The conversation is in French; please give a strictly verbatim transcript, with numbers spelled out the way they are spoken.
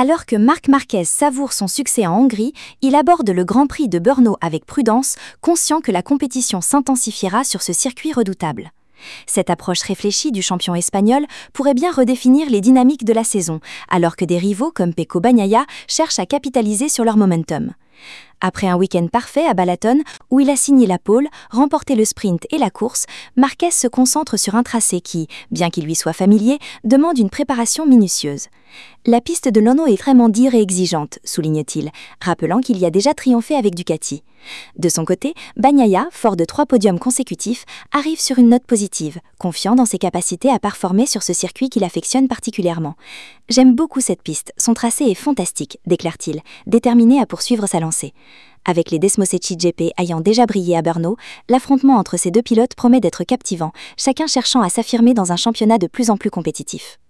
Alors que Marc Marquez savoure son succès en Hongrie, il aborde le Grand Prix de Brno avec prudence, conscient que la compétition s'intensifiera sur ce circuit redoutable. Cette approche réfléchie du champion espagnol pourrait bien redéfinir les dynamiques de la saison, alors que des rivaux comme Pecco Bagnaia cherchent à capitaliser sur leur momentum. Après un week-end parfait à Balaton, où il a signé la pole, remporté le sprint et la course, Marquez se concentre sur un tracé qui, bien qu'il lui soit familier, demande une préparation minutieuse. La piste de Lono est vraiment dure et exigeante, souligne-t-il, rappelant qu'il y a déjà triomphé avec Ducati. De son côté, Bagnaia, fort de trois podiums consécutifs, arrive sur une note positive, confiant dans ses capacités à performer sur ce circuit qu'il affectionne particulièrement. « J'aime beaucoup cette piste, son tracé est fantastique », déclare-t-il, déterminé à poursuivre sa lancée. Avec les Desmosecchi G P ayant déjà brillé à Brno, l'affrontement entre ces deux pilotes promet d'être captivant, chacun cherchant à s'affirmer dans un championnat de plus en plus compétitif.